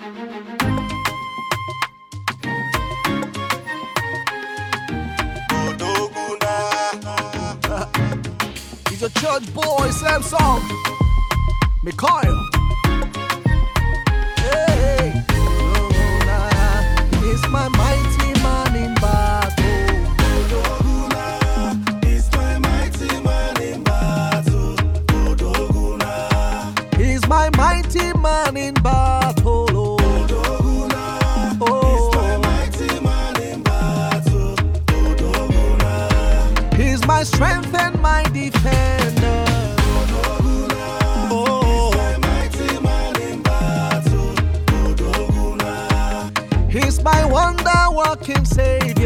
He's a church boy, same song. Mikhail. Hey, he's my mighty man in battle. He's my mighty man in battle. He's my mighty man in battle. He's my mighty man in battle. He's my strength and my defender. He's my wonder-working Savior.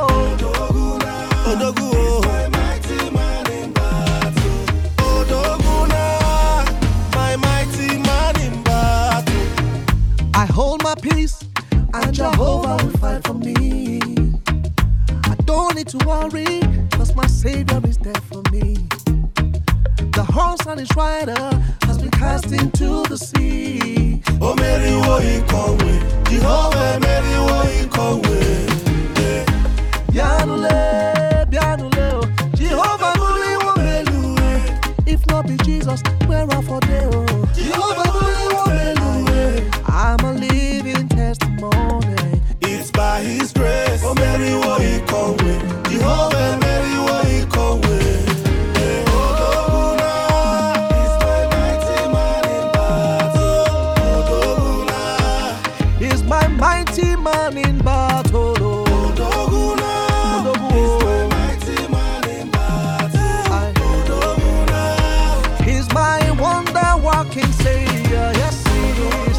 Odogu, he's my mighty man in battle. Odoguna, my mighty man in battle. I hold my peace, and Jehovah will fight for me. I don't need to worry, cause my Savior is there for me. The horse and his rider has been cast into the sea. Oh, Mary, what he come with? Jehovah, Mary, what he come with? Bianule, Bianule, oh. Jehovah, Muli, Womelu. If not be Jesus, where are for them? Jehovah, Muli, Womelu. I'm a living testimony. It's by his grace. Oh, Mary, what he come with? Jehovah, Mary, what he come with? Mighty man in battle. Odoguna, he's my mighty man in battle. Odoguna, he's my wonder-working Savior. Yes, he is.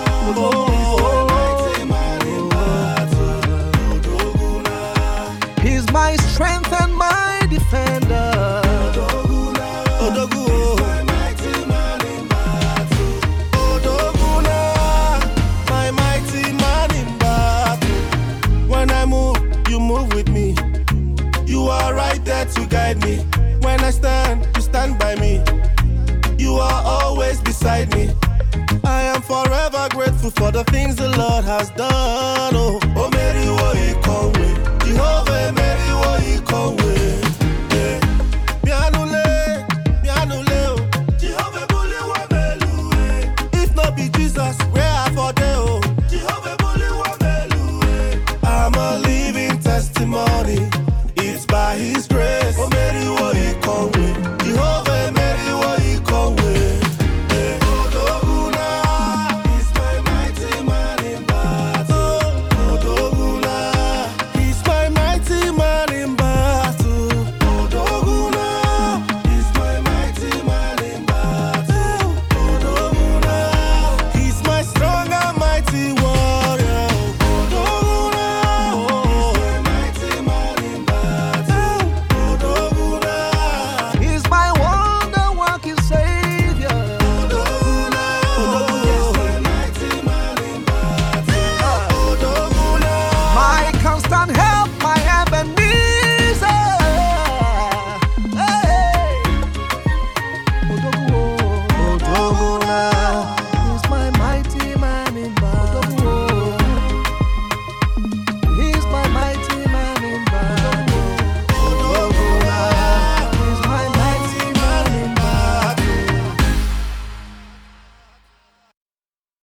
He's my strength and my defender. Odogu, my mighty man in battle. Odoguna, my mighty man in battle. When I move, you move with me. You are right there to guide me. When I stand, you stand by me. You are always beside me. I am forever grateful for the things the Lord has done. Oh, Mary, what he come with? Jehovah, Mary, what he come with?